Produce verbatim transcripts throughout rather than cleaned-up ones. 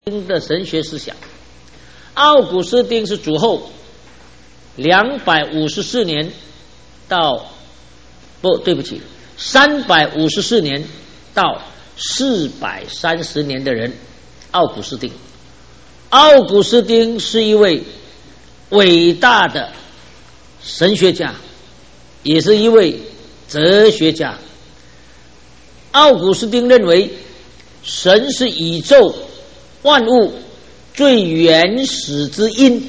的神学思想。奥古斯丁是主后两百五十四年到不对不起三百五十四年到四百三十年的人。奥古斯丁奥古斯丁是一位伟大的神学家，也是一位哲学家。奥古斯丁认为神是宇宙万物最原始之因，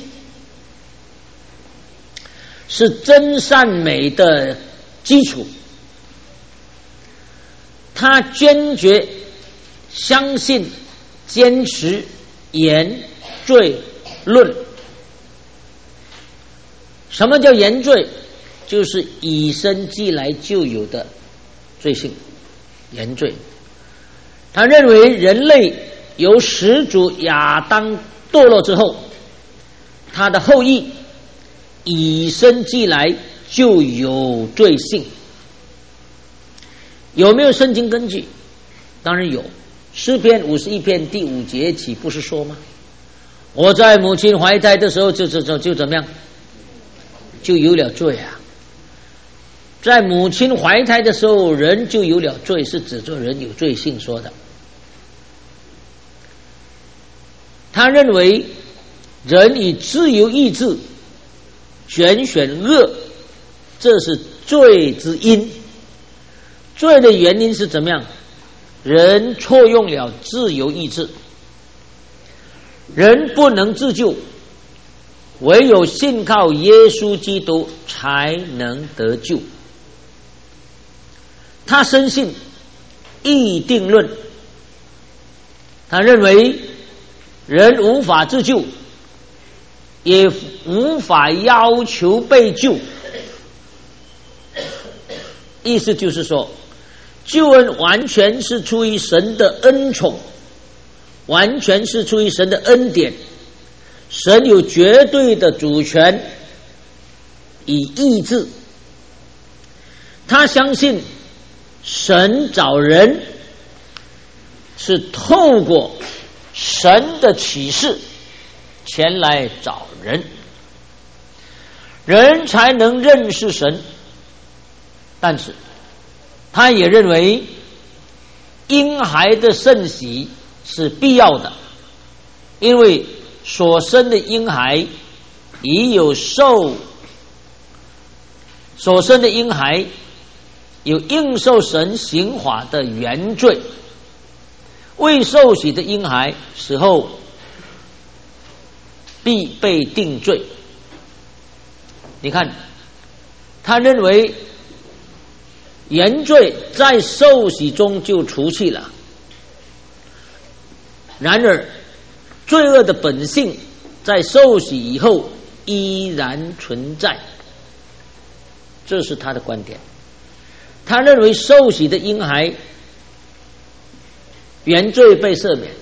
是真善美的基础。他坚决相信坚持原罪论。什么叫原罪？就是与生俱来就有的罪性，原罪。他认为人类由始祖亚当堕落之后，他的后裔与生俱来就有罪性。有没有圣经根据？当然有。诗篇五十一篇第五节岂不是说吗？我在母亲怀胎的时候就就就就怎么样，就有了罪啊！在母亲怀胎的时候，人就有了罪，是指着人有罪性说的。他认为人以自由意志拣选恶，这是罪之因。罪的原因是怎么样？人错用了自由意志，人不能自救，唯有信靠耶稣基督才能得救。他深信议定论，他认为人无法自救，也无法要求被救。意思就是说，救恩完全是出于神的恩宠，完全是出于神的恩典。神有绝对的主权与意志。他相信神找人是透过神的启示前来找人，人才能认识神。但是他也认为婴孩的圣洗是必要的，因为所生的婴孩已有受所生的婴孩有应受神刑罚的原罪，未受洗的婴孩死后必被定罪。你看，他认为原罪在受洗中就除去了，然而罪恶的本性在受洗以后依然存在，这是他的观点。他认为受洗的婴孩原罪被赦免，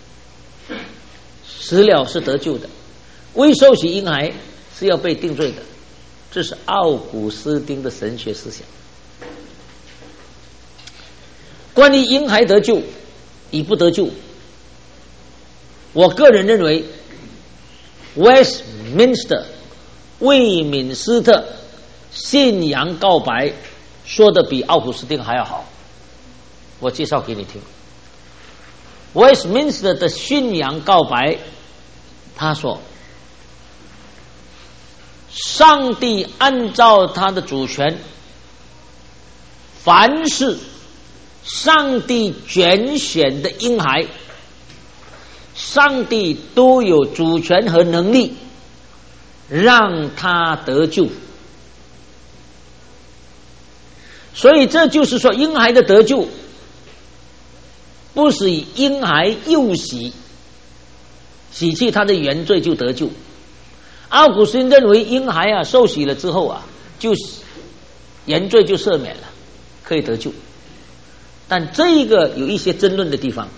死了是得救的，未受洗婴孩是要被定罪的。这是奥古斯丁的神学思想。关于婴孩得救与不得救，我个人认为 Westminster 魏敏斯特信仰告白说的比奥古斯丁还要好。我介绍给你听。 Westminster 的信仰告白，他说上帝按照他的主权，凡是上帝拣选的婴孩，上帝都有主权和能力让他得救。所以这就是说，婴孩的得救不是以婴孩幼洗洗去他的原罪就得救。奥古斯丁认为婴孩啊受洗了之后啊，就原罪就赦免了，可以得救。但这个有一些争论的地方。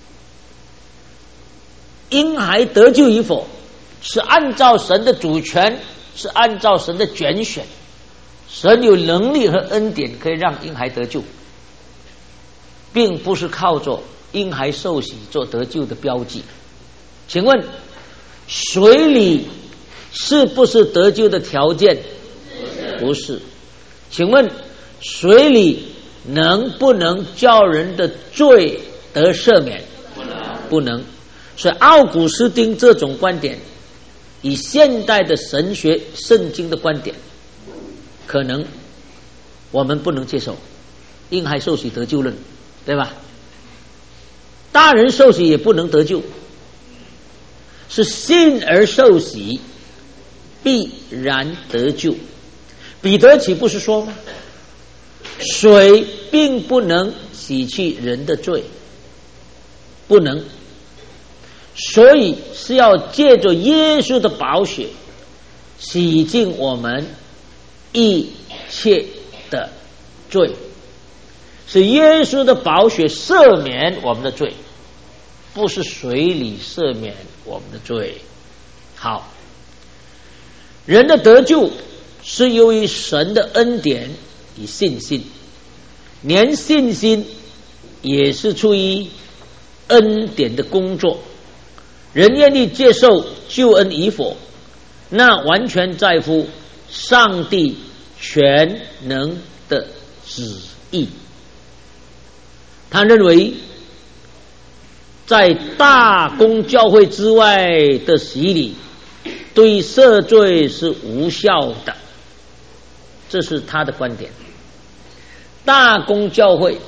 婴孩得救与否是按照神的主权，是按照神的拣选，神有能力和恩典可以让婴孩得救，并不是靠着婴孩受洗做得救的标记。 请问水礼是不是得救的条件？不是。请问水礼能不能叫人的罪得赦免？不能。不能。所以奥古斯丁这种观点，以现代的神学圣经的观点，可能我们不能接受。婴孩受洗得救论，对吧？大人受洗也不能得救，是信而受洗必然得救。彼得岂不是说吗？水并不能洗去人的罪，不能，所以是要借着耶稣的宝血洗净我们一切的罪，是耶稣的宝血赦免我们的罪，不是水里赦免我们的罪。好，人的得救是由于神的恩典与信心，连信心也是出于恩典的工作。人愿意接受救恩与否，那完全在乎上帝全能的旨意。他认为在大公教会之外的洗礼对赦罪是无效的，这是他的观点。大公教会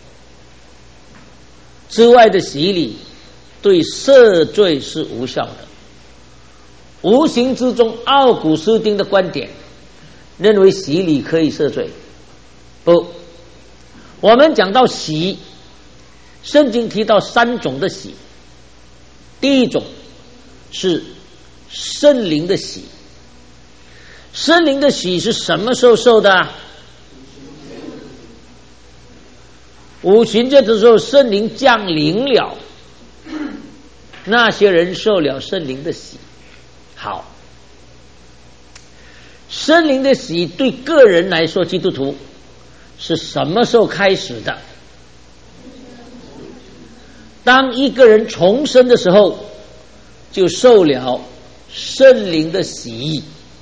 之外的洗礼对赦罪是无效的。无形之中，奥古斯丁的观点认为洗礼可以赦罪。不，我们讲到洗，圣经提到三种的洗。第一种是圣灵的洗。圣灵的洗是什么时候受的？五旬节的时候，圣灵降临了，那些人受了圣灵的洗。好，圣灵的洗对个人来说，基督徒是什么时候开始的？当一个人重生的时候，就受了圣灵的洗。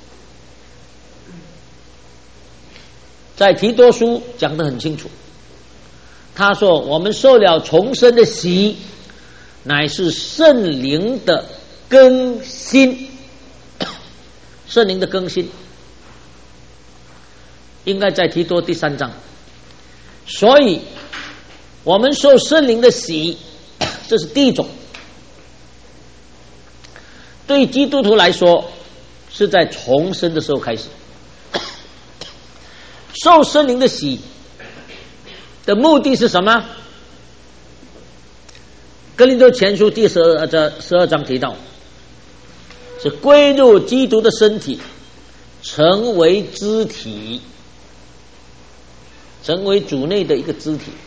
在提多书讲得很清楚，他说我们受了重生的洗，乃是圣灵的更新。圣灵的更新应该在提多第三章。所以我们受圣灵的洗，这是第一种。对基督徒来说，是在重生的时候开始。受圣灵的洗的目的是什么？哥林多前书第十二十二章提到，是归入基督的身体，成为肢体，成为主内的一个肢体。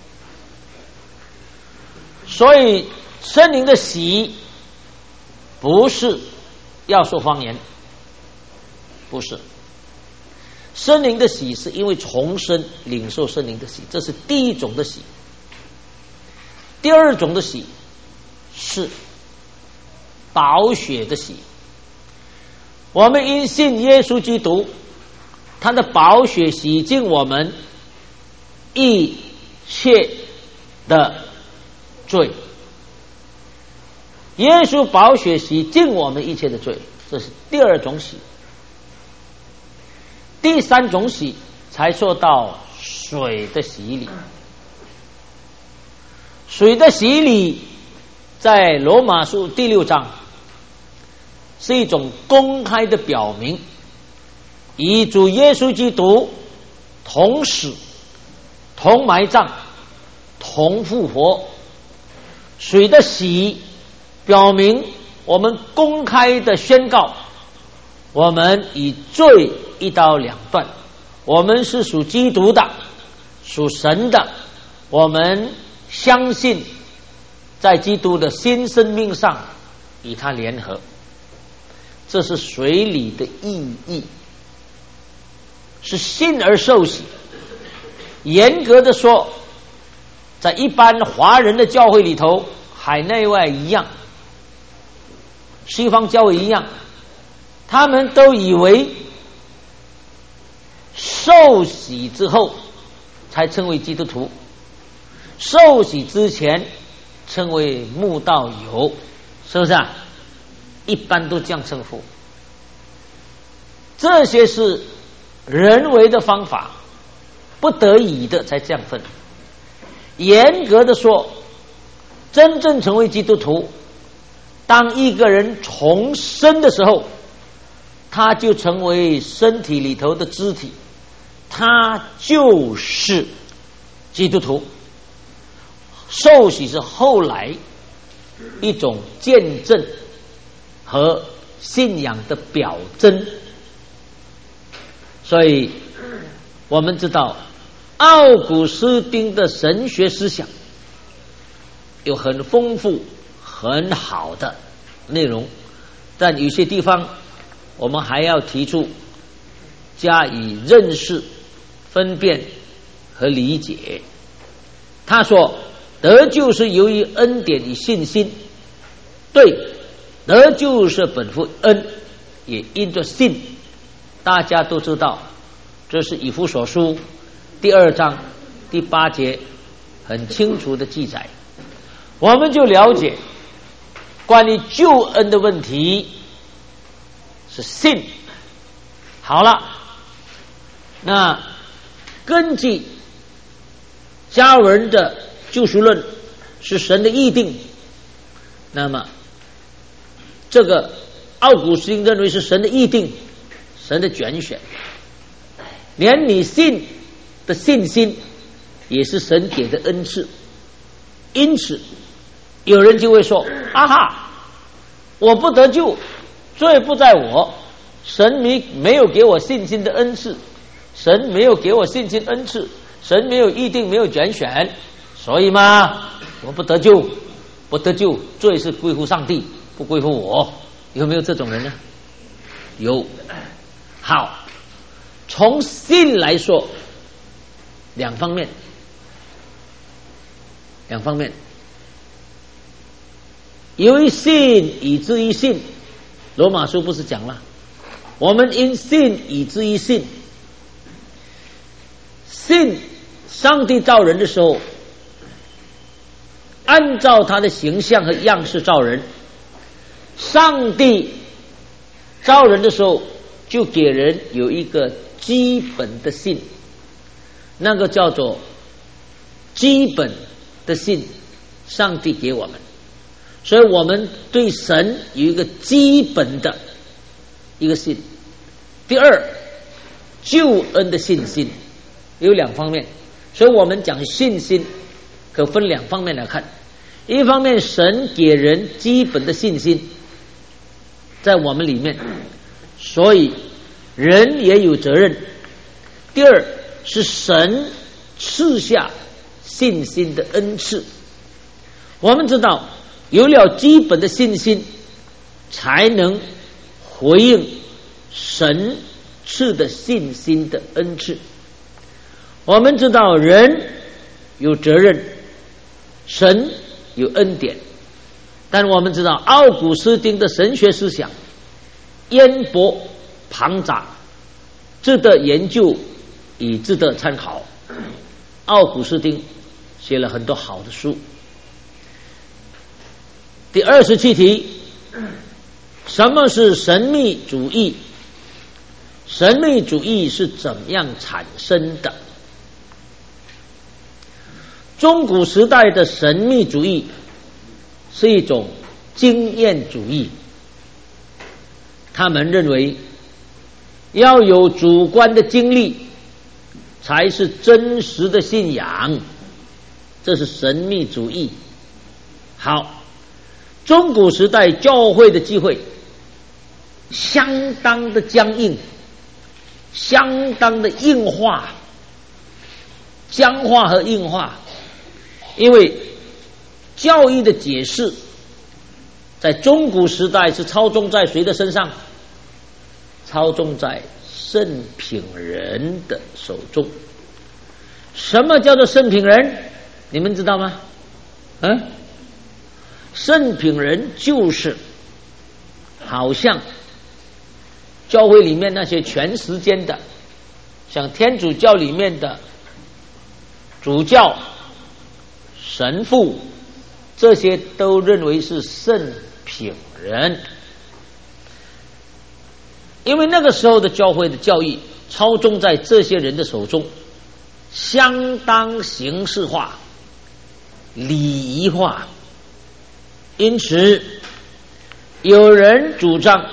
所以圣灵的洗不是要说方言，不是。圣灵的洗是因为重生领受圣灵的洗，这是第一种的洗。第二种的洗是宝血的洗。我们因信耶稣基督，他的宝血洗净我们一切的罪。耶稣宝血洗净我们一切的罪，这是第二种洗。第三种洗才说到水的洗礼。水的洗礼在罗马书第六章是一种公开的表明，与主耶稣基督同死、同埋葬、同复活。水的洗表明我们公开的宣告，我们以罪一刀两断，我们是属基督的，属神的，我们相信在基督的新生命上与他联合。这是水礼的意义，是信而受洗。严格的说，在一般华人的教会里头，海内外一样， 西方教会一样，他们都以为受洗之后才称为基督徒，受洗之前称为慕道友，是不是啊？一般都这样称呼。这些是人为的方法，不得已的才这样分。严格的说，真正成为基督徒，当一个人重生的时候，他就成为身体里头的肢体，他就是基督徒。受洗是后来一种见证和信仰的表征。所以我们知道奥古斯丁的神学思想有很丰富很好的内容，但有些地方我们还要提出加以认识、分辨和理解。他说得救是由于恩典与信心，对，得救是本乎恩，也因着信。大家都知道，这是以弗所书第二章第八节很清楚的记载。我们就了解关于救恩的问题是信。好了，那根据加尔文的救赎论是神的议定，那么这个奥古斯丁认为是神的议定，神的拣选，连你信的信心也是神给的恩赐。因此有人就会说，啊哈，我不得救，罪不在我，神没没有给我信心的恩赐，神没有给我信心恩赐，神没有议定，没有拣选，所以嘛，我不得救，不得救，罪是归乎上帝，不归乎我。有没有这种人呢？有。好，从信来说，两方面，两方面。由于信以至于信，罗马书不是讲了，我们因信以至于信。信上帝造人的时候，按照他的形象和样式造人，上帝造人的时候就给人有一个基本的信，那个叫做基本的信，上帝给我们，所以我们对神有一个基本的一个信。第二，救恩的信心有两方面，所以我们讲信心可分两方面来看。一方面，神给人基本的信心在我们里面，所以人也有责任。第二是神赐下信心的恩赐。我们知道有了基本的信心，才能回应神赐的信心的恩赐。我们知道人有责任，神有恩典，但我们知道奥古斯丁的神学思想渊博庞杂，值得研究，也值得参考。奥古斯丁写了很多好的书。第二十七题，什么是神秘主义？神秘主义是怎样产生的？中古时代的神秘主义是一种经验主义，他们认为要有主观的经历才是真实的信仰，这是神秘主义。好，中古时代教会的机会相当的僵硬，相当的硬化，僵化和硬化，因为教义的解释在中古时代是操纵在谁的身上？操纵在圣品人的手中。什么叫做圣品人？你们知道吗？嗯，圣品人就是好像教会里面那些全时间的，像天主教里面的主教、神父，这些都认为是圣品人，因为那个时候的教会的教义操纵在这些人的手中，相当形式化、礼仪化，因此有人主张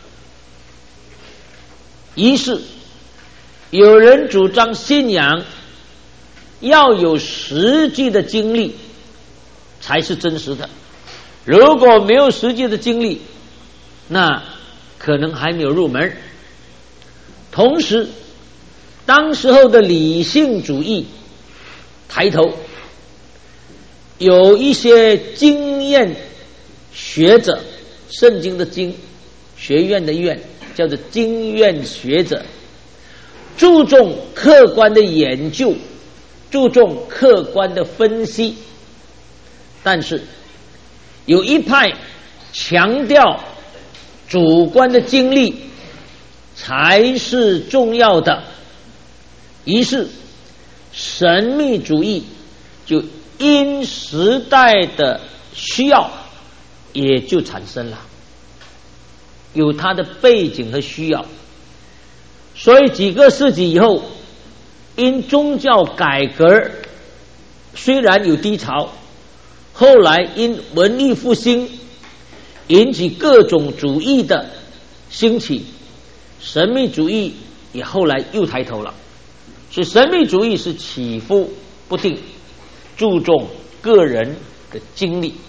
仪式，有人主张信仰要有实际的经历才是真实的，如果没有实际的经历，那可能还没有入门。同时当时候的理性主义抬头，有一些经验学者，圣经的经，学院的院，叫做经验学者，注重客观的研究，注重客观的分析，但是有一派强调主观的经历才是重要的，于是神秘主义就因时代的需要也就产生了，有它的背景和需要。所以几个世纪以后，因宗教改革虽然有低潮，后来因文艺复兴引起各种主义的兴起，神秘主义也后来又抬头了。所以神秘主义是起伏不定，注重个人的经历。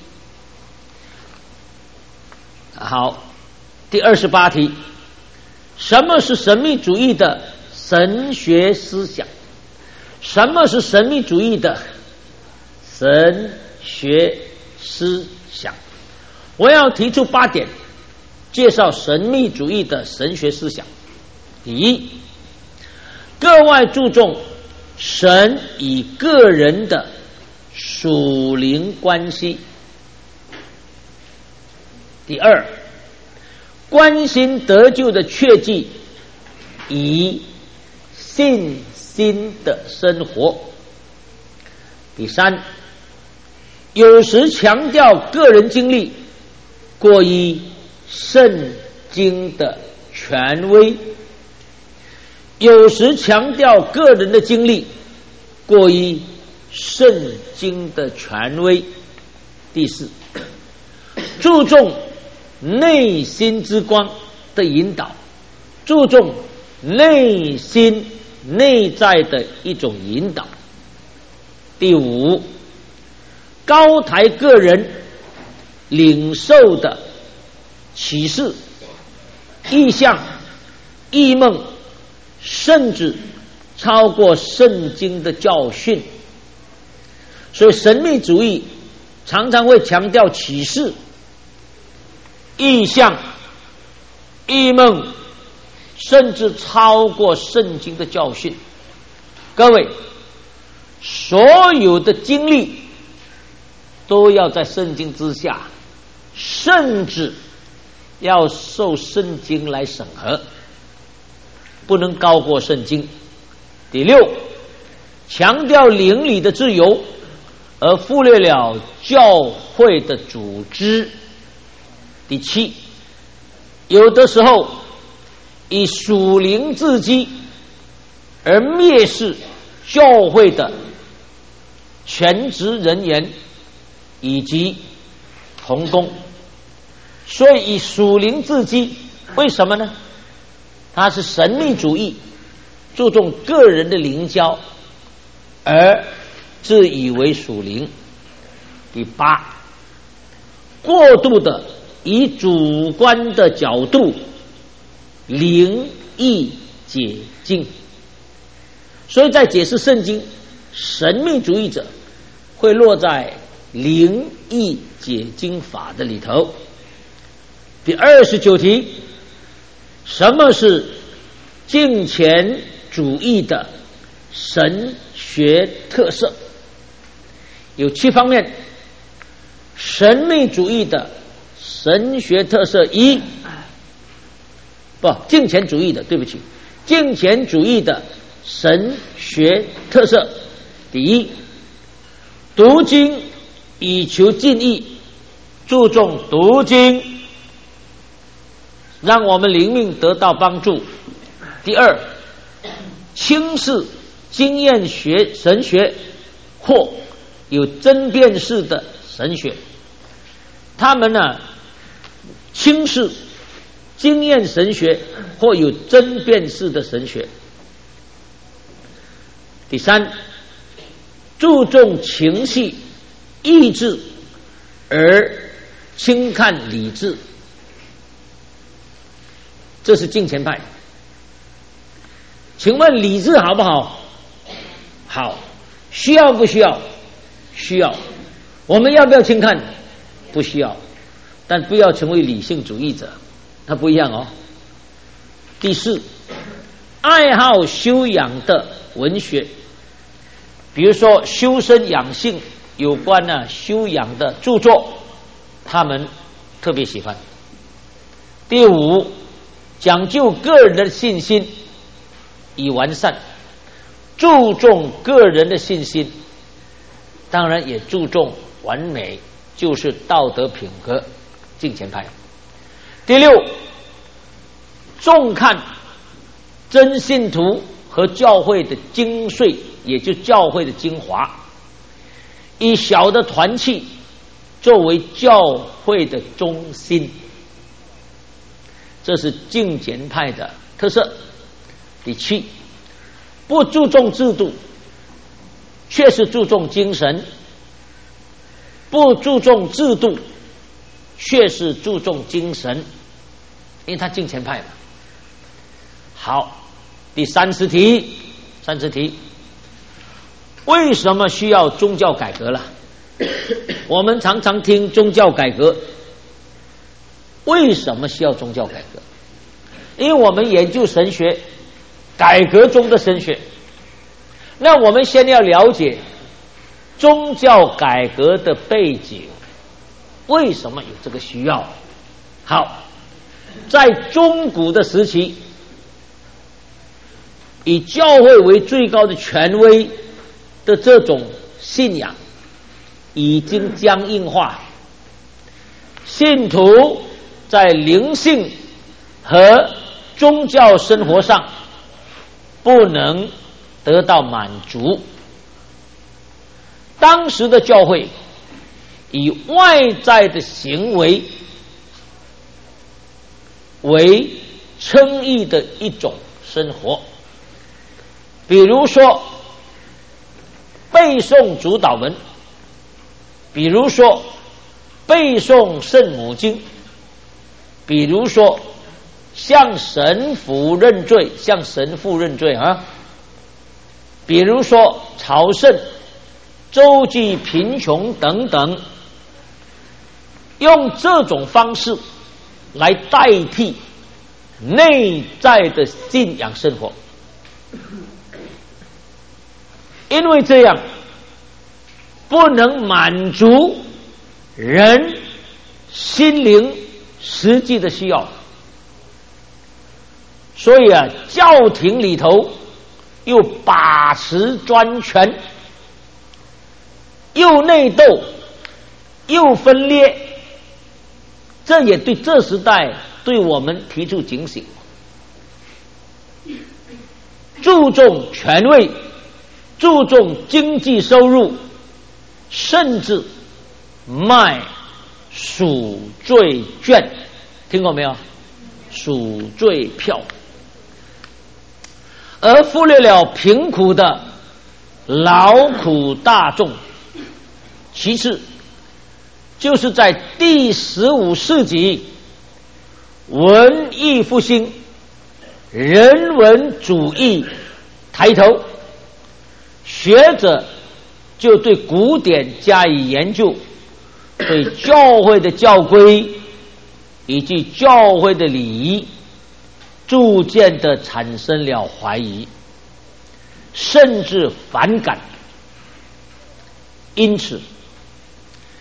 好，第二十八题，什么是神秘主义的神学思想？什么是神秘主义的神学思想？我要提出八点，介绍神秘主义的神学思想。第一，格外注重神与个人的属灵关系。第二，关心得救的确据与信心的生活。第三，有时强调个人经历过于圣经的权威，有时强调个人的经历过于圣经的权威。第四，注重内心之光的引导，注重内心内在的一种引导。第五，高抬个人领受的启示、意象、异梦，甚至超过圣经的教训。所以神秘主义常常会强调启示、意象、异梦，甚至超过圣经的教训。各位，所有的经历都要在圣经之下，甚至要受圣经来审核，不能高过圣经。第六，强调灵里的自由，而忽略了教会的组织。第七，有的时候以属灵自居，而蔑视教会的全职人员以及同工。所以以属灵自居，为什么呢？它是神秘主义，注重个人的灵交，而自以为属灵。第八，过度的以主观的角度灵意解经。所以在解释圣经，神秘主义者会落在灵意解经法的里头。第二十九题，什么是敬虔主义的神学特色？有七方面。神秘主义的神学特色：一、 不敬虔主义的，对不起，敬虔主义的神学特色。第一，读经以求尽意，注重读经，让我们灵命得到帮助。第二，轻视经验学神学或有争辩式的神学，他们呢轻视经验神学或有争辩式的神学。第三，注重情绪意志而轻看理智，这是敬虔派。请问理智好不好？好。需要不需要？需要。我们要不要轻看？不需要。但不要成为理性主义者，它不一样哦。第四，爱好修养的文学，比如说修身养性有关呢修养的著作，他们特别喜欢。第五，讲究个人的信心以完善，注重个人的信心，当然也注重完美，就是道德品格，敬虔派。第六，重看真信徒和教会的精髓，也就教会的精华，以小的团契作为教会的中心，这是敬虔派的特色。第七，不注重制度，却是注重精神；不注重制度，却是注重精神，因为他敬虔派嘛。好，第三十题，三十题，为什么需要宗教改革了？我们常常听宗教改革，为什么需要宗教改革？因为我们研究神学，改革中的神学，那我们先要了解宗教改革的背景，为什么有这个需要？好，在中古的时期，以教会为最高的权威的这种信仰已经僵硬化，信徒在灵性和宗教生活上不能得到满足。当时的教会以外在的行为为称义的一种生活，比如说背诵主祷文，比如说背诵圣母经，比如说向神父认罪，向神父认罪啊，比如说朝圣、周济贫穷等等，用这种方式来代替内在的信仰生活。因为这样不能满足人心灵实际的需要，所以啊，教廷里头又把持专权，又内斗，又分裂，这也对这时代对我们提出警醒。注重权位，注重经济收入，甚至卖赎罪券，听过没有？赎罪票，而忽略了贫苦的劳苦大众。其次，就是在第十五世纪文艺复兴，人文主义抬头，学者就对古典加以研究，对教会的教规以及教会的礼仪逐渐的产生了怀疑，甚至反感。因此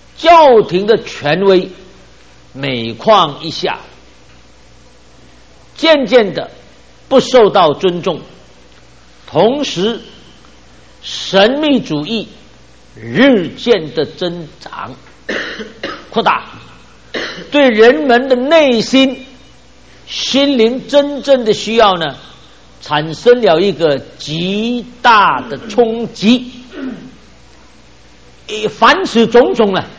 教廷的权威每况愈下， 渐渐的不受到尊重，同时神秘主义日渐的增长扩大，对人们的内心心灵真正的需要呢，产生了一个极大的冲击。凡此种种呢，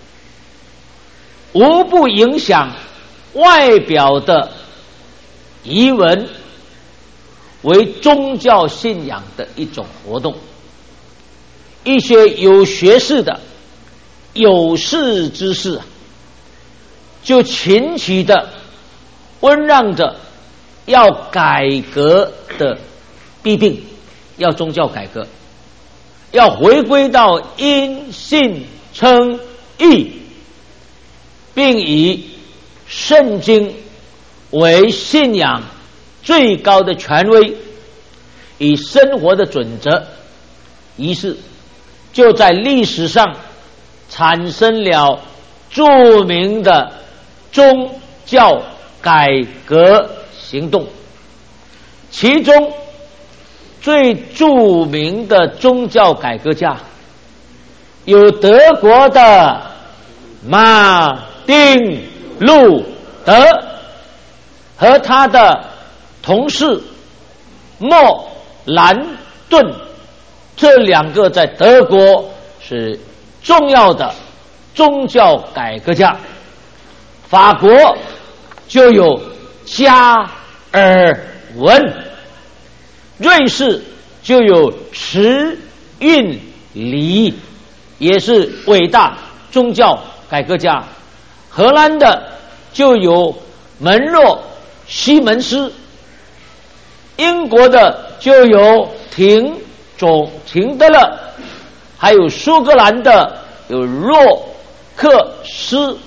无不影响外表的仪文为宗教信仰的一种活动。一些有学识的有识之士就群起的温让着要改革的弊病，要宗教改革，要回归到因信称义，并以圣经为信仰最高的权威，以生活的准则。于是就在历史上产生了著名的宗教改革行动，其中最著名的宗教改革家有德国的马丁路德和他的同事莫兰顿，这两个在德国是重要的宗教改革家。法国就有加尔文，瑞士就有慈运理，也是伟大宗教改革家。荷兰的就有门诺西门斯，英国的就有廷总廷德勒，还有苏格兰的有洛克斯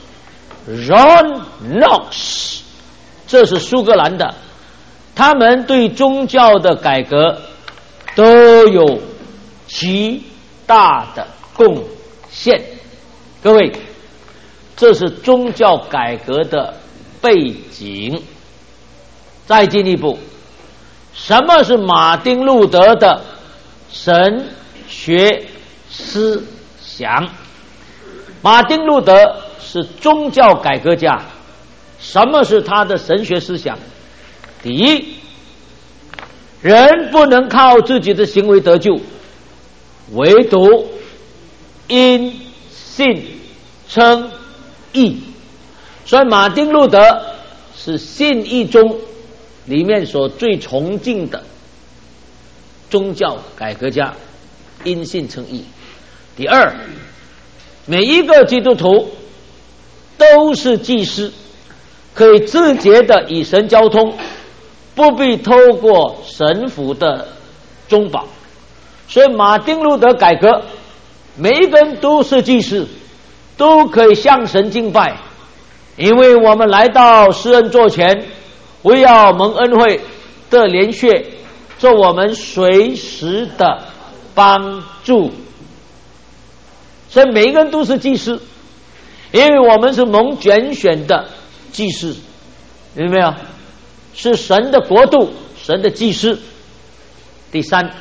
John Knox， 这是苏格兰的，他们对宗教的改革都有极大的贡献。各位，这是宗教改革的背景。再进一步，什么是马丁路德的神学思想？马丁路德是宗教改革家。什么是他的神学思想？第一，人不能靠自己的行为得救，唯独因信称义。所以马丁路德是信义宗里面所最崇敬的宗教改革家，因信称义。第二，每一个基督徒都是祭司，可以自觉的与神交通，不必透过神府的中保。所以马丁路德改革，每一个人都是祭司，都可以向神敬拜，因为我们来到施恩座前，为要蒙恩惠的连续做我们随时的帮助。所以每一个人都是祭司，因为我们是蒙拣选的祭司，明白没有？是神的国度，神的祭司。第三，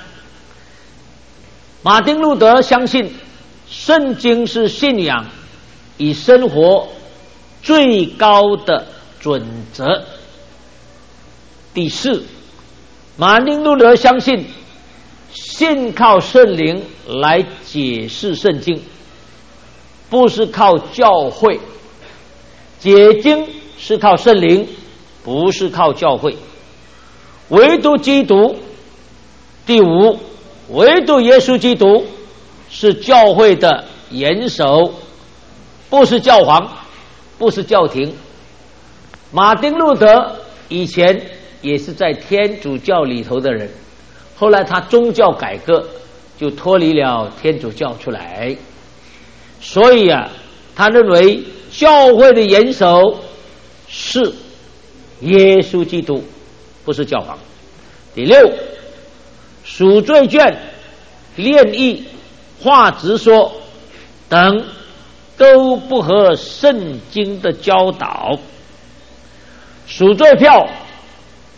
马丁路德相信圣经是信仰与生活最高的准则。第四，马丁路德相信信靠圣灵来解释圣经，不是靠教会，解经是靠圣灵，不是靠教会，唯独基督。第五，唯独耶稣基督是教会的元首，不是教皇，不是教廷。马丁路德以前也是在天主教里头的人，后来他宗教改革就脱离了天主教出来，所以啊，他认为教会的元首是耶稣基督，不是教皇。第六，赎罪券、炼狱、话直说等都不合圣经的教导。赎罪票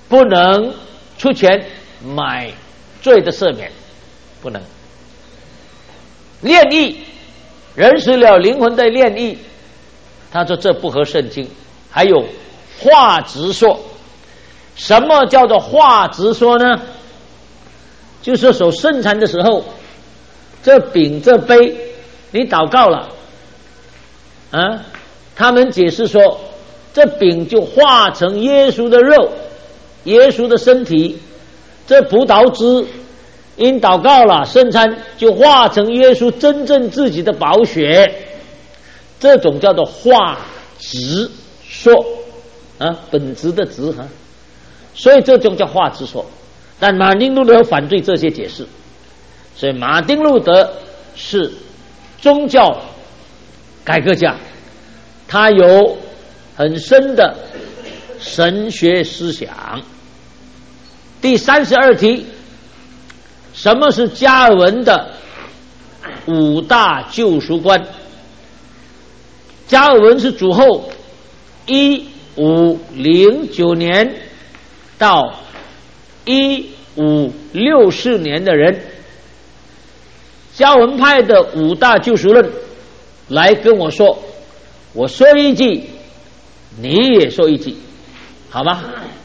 不能出钱买罪的赦免，不能。炼狱，人死了灵魂的炼狱，他说这不合圣经。还有话直说，什么叫做话直说呢？就是守圣餐的时候，这饼这杯你祷告了啊，他们解释说这饼就化成耶稣的肉，耶稣的身体，这葡萄汁因祷告了圣餐就化成耶稣真正自己的宝血，这种叫做话直说啊，本质的直哈，所以这种叫话直说。但马丁路德反对这些解释，所以马丁路德是宗教改革家，他有很深的神学思想。第三十二题，什么是加尔文的五大救赎观？加尔文是主后一五零九年到一五六四年的人，加尔文派的五大救赎论来跟我说，我说一句你也说一句，好吗？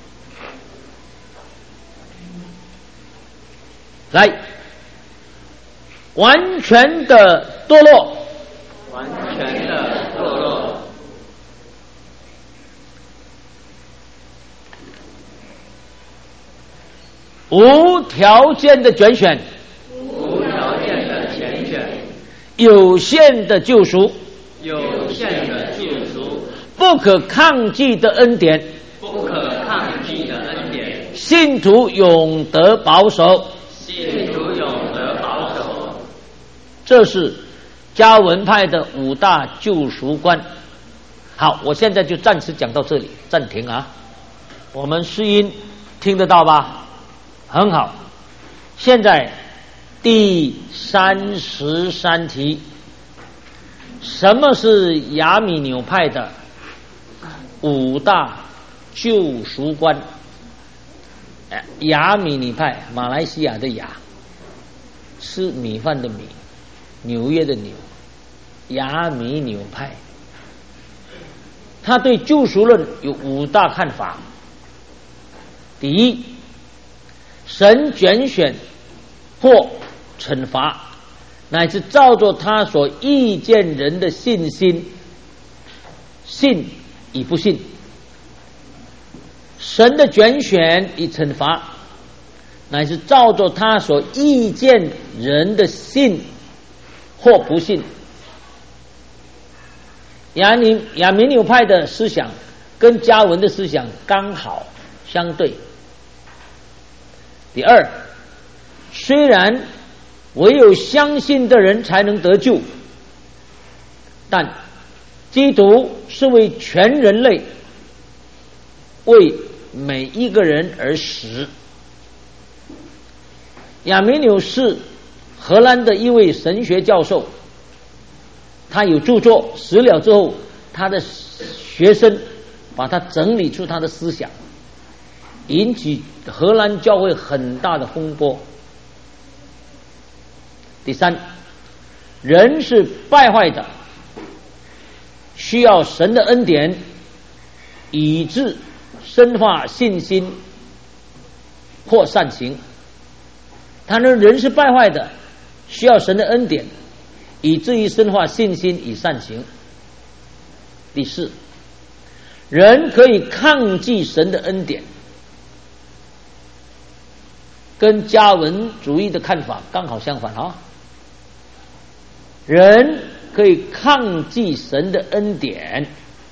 来，完全的堕落， 完全的堕落， 无条件的拣选， 无条件的拣选， 有限的救赎， 有限的救赎， 不可抗拒的恩典， 不可抗拒的恩典， 信徒永得保守， 信徒永得保守。 这是加文派的五大救赎观。好，我现在就暂时讲到这里，暂停啊。我们试音听得到吧？很好。现在第三十三题，什么是亚米纽派的五大救赎观？亚米尼派，马来西亚的亚，吃米饭的米，纽约的纽，亚米纽派。他对救赎论有五大看法。第一，神拣选或惩罚，乃是照着他所意见人的信心，信与不信。神的拣选与惩罚，乃是照着他所意见人的信或不信。亚米亚米纽派的思想跟加文的思想刚好相对。第二，虽然唯有相信的人才能得救，但基督是为全人类，为每一个人而死。亚米纽是荷兰的一位神学教授，他有著作，死了之后他的学生把他整理出他的思想，引起荷兰教会很大的风波。第三，人是败坏的，需要神的恩典以致深化信心或善行。他说人是败坏的，需要神的恩典以至于深化信心与善行。第四，人可以抗拒神的恩典，跟加文主义的看法刚好相反啊！人可以抗拒神的恩典。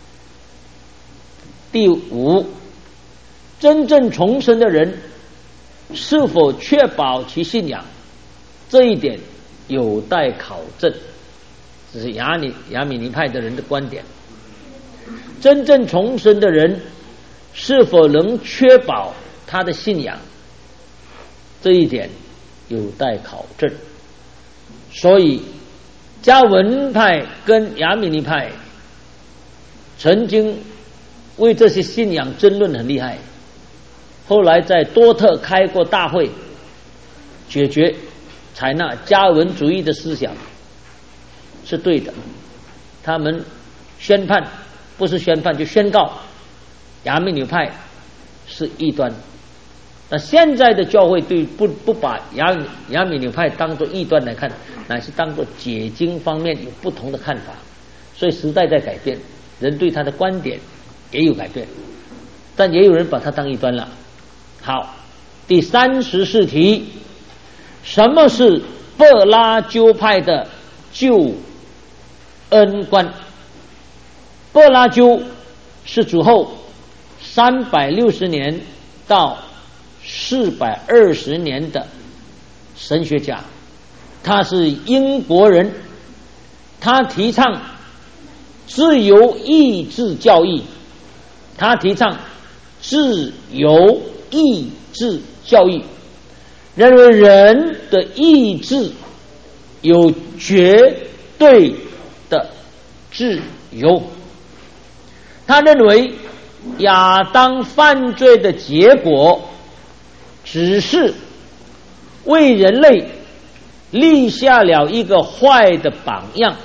第五，真正重生的人是否确保其信仰，这一点有待考证。这是亚米亚米尼派的人的观点。真正重生的人是否能确保他的信仰，这一点有待考证。所以加文派跟亚米尼派曾经为这些信仰争论很厉害。 后来在多特开过大会，解决采纳加尔文主义的思想是对的。他们宣判，不是宣判就宣告亚米纽派是异端。那现在的教会对不不把亚亚米纽派当作异端来看，乃是当作解经方面有不同的看法。所以时代在改变，人对他的观点也有改变，但也有人把它当异端了。好，第三十四题，什么是柏拉纠派的救恩观？柏拉纠是主后三百六十年到四百二十年的神学家，他是英国人，他提倡自由意志教义，他提倡自由意志教义，认为人的意志有绝对的自由。他认为亚当犯罪的结果只是为人类立下了一个坏的榜样，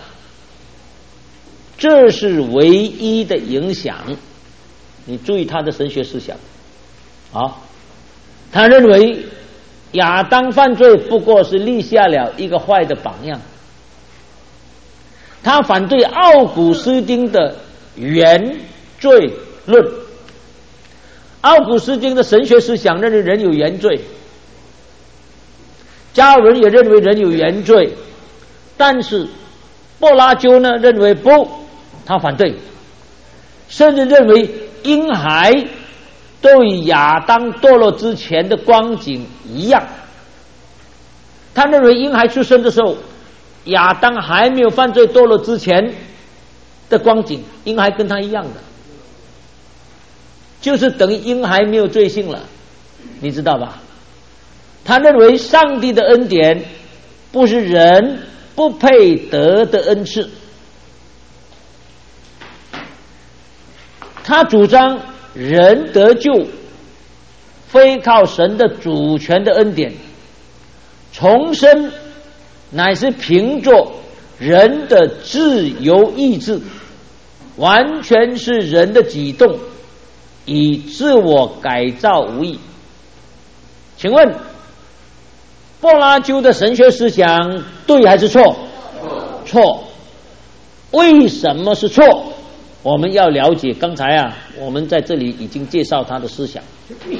这是唯一的影响。你注意他的神学思想啊，他认为亚当犯罪不过是立下了一个坏的榜样。他反对奥古斯丁的原罪论。奥古斯丁的神学思想认为人有原罪，加尔文也认为人有原罪，但是柏拉纠呢认为不，他反对，甚至认为婴孩都与亚当堕落之前的光景一样。他认为婴孩出生的时候，亚当还没有犯罪堕落之前的光景，婴孩跟他一样的，就是等于婴孩没有罪性了，你知道吧？他认为上帝的恩典不是人不配得的恩赐。他主张人得救非靠神的主权的恩典，重生乃是凭着人的自由意志，完全是人的举动，以自我改造无益。请问柏拉纠的神学思想对还是错？错。为什么是错？我们要了解，刚才啊我们在这里已经介绍他的思想。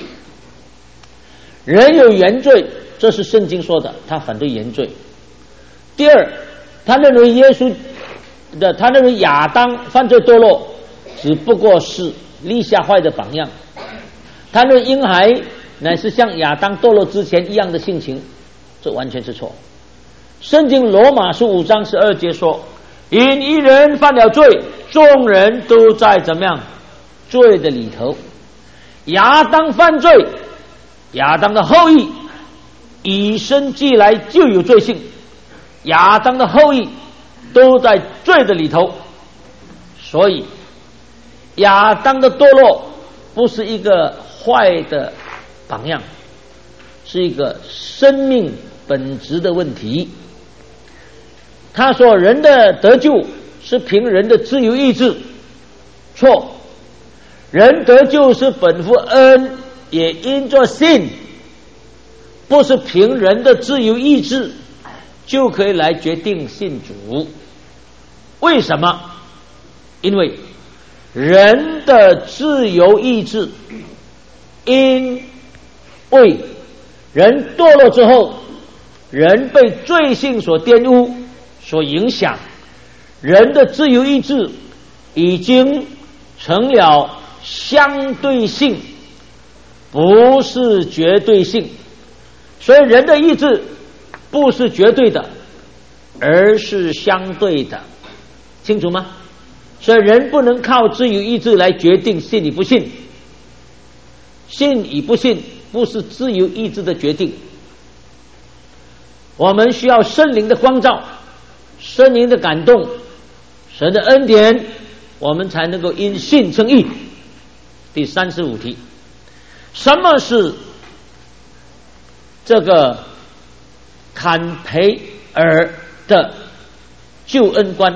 人有原罪，这是圣经说的，他反对原罪。第二，他认为耶稣的他认为亚当犯罪堕落只不过是立下坏的榜样，他认为婴孩乃是像亚当堕落之前一样的性情，这完全是错。圣经罗马书五章十二节说，因一人犯了罪，众人都在怎么样罪的里头。亚当犯罪，亚当的后裔以生俱来就有罪性，亚当的后裔都在罪的里头。所以亚当的堕落不是一个坏的榜样，是一个生命本质的问题。他说人的得救是凭人的自由意志，错。人得救是本乎恩，也因着信，不是凭人的自由意志就可以来决定信主。为什么？因为人的自由意志，因为人堕落之后，人被罪性所玷污所影响，人的自由意志已经成了相对性，不是绝对性。所以人的意志不是绝对的，而是相对的，清楚吗？所以人不能靠自由意志来决定信与不信，信与不信不是自由意志的决定。我们需要圣灵的光照，圣灵的感动，神的恩典，我们才能够因信称义。第三十五题， 什么是这个坎培尔的救恩观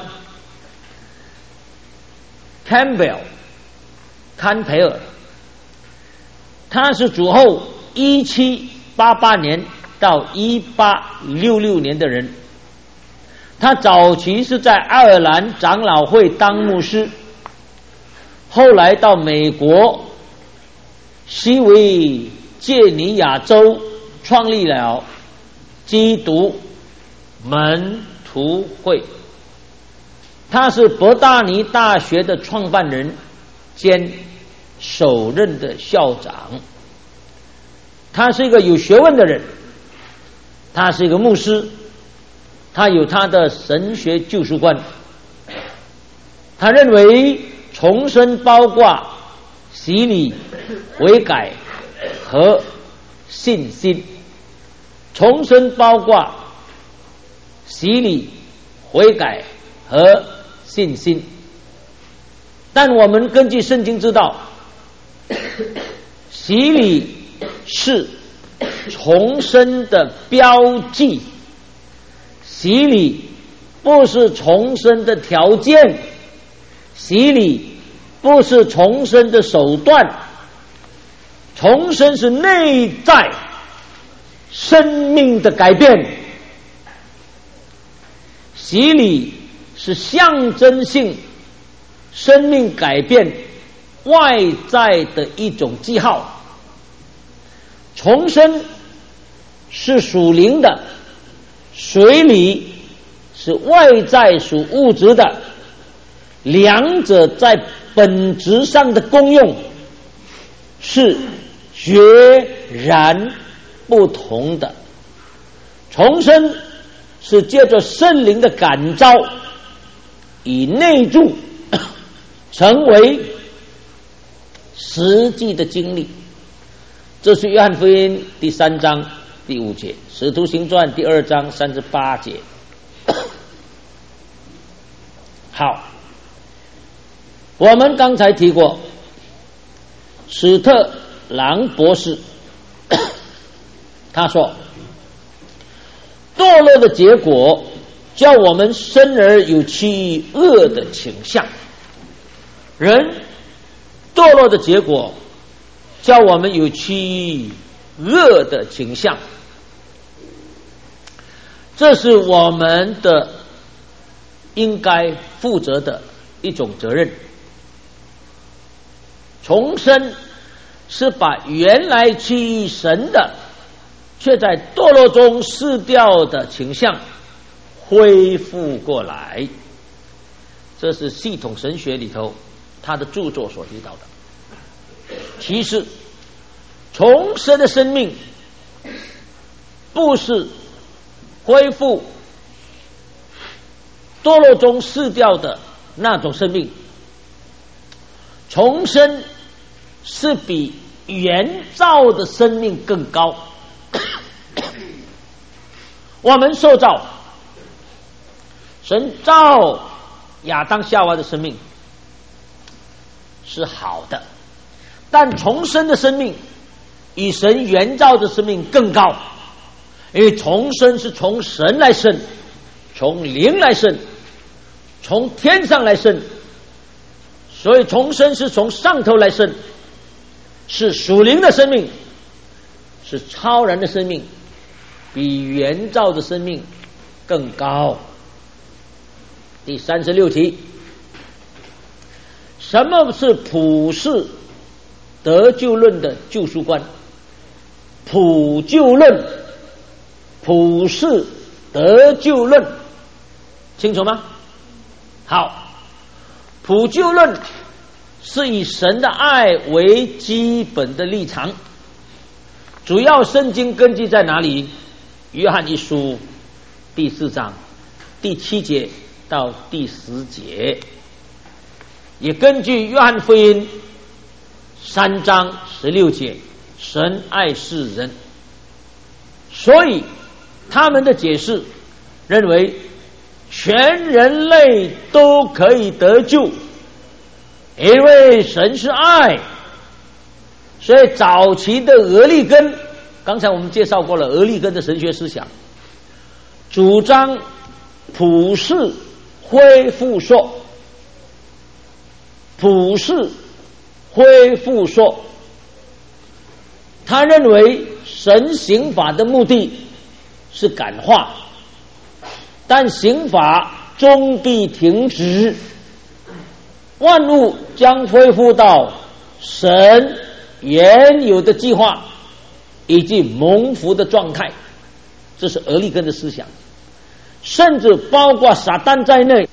Campbell 坎培尔，他是主后一七八八年到一八六六年的人。他早期是在爱尔兰长老会当牧师，后来到美国西维吉尼亚州创立了基督门徒会。他是伯大尼大学的创办人兼首任的校长。他是一个有学问的人，他是一个牧师，他有他的神学救赎观。他认为重生包括洗礼、悔改和信心。重生包括洗礼、悔改和信心。但我们根据圣经知道，洗礼是重生的标记，洗礼不是重生的条件，洗礼不是重生的手段，重生是内在生命的改变。洗礼是象征性生命改变外在的一种记号，重生是属灵的，水礼是外在属物质的，两者在本质上的功用是决然不同的。重生是借着圣灵的感召，以内住成为实际的经历。这是约翰福音第三章第五节，使徒行传第二章三十八节。好，我们刚才提过史特朗博士，他说堕落的结果叫我们生而有趋于恶的倾向。人堕落的结果叫我们有趋于恶的倾向，这是我们的应该负责的一种责任。重生是把原来趋于神的却在堕落中失掉的倾向恢复过来，这是系统神学里头他的著作所提到的。其实重生的生命不是恢复堕落中失掉的那种生命，重生是比原造的生命更高。我们受造，神造亚当夏娃的生命是好的，但重生的生命比神原造的生命更高，因为重生是从神来生，从灵来生，从天上来生，所以重生是从上头来生，是属灵的生命，是超然的生命，比原造的生命更高。第三十六题，什么是普世得救论的救赎观？普救论，普世得救论，清楚吗？好，普救论是以神的爱为基本的立场，主要圣经根据在哪里？约翰一书第四章第七节到第十节，也根据约翰福音三章十六节，神爱世人。所以他们的解释认为全人类都可以得救，因为神是爱， 所以早期的俄利根，刚才我们介绍过了俄利根的神学思想，主张普世恢复说，普世恢复说，他认为神刑法的目的是感化，但刑法终必停止，万物将恢复到神原有的计划以及蒙福的状态。这是俄利根的思想，甚至包括撒旦在内，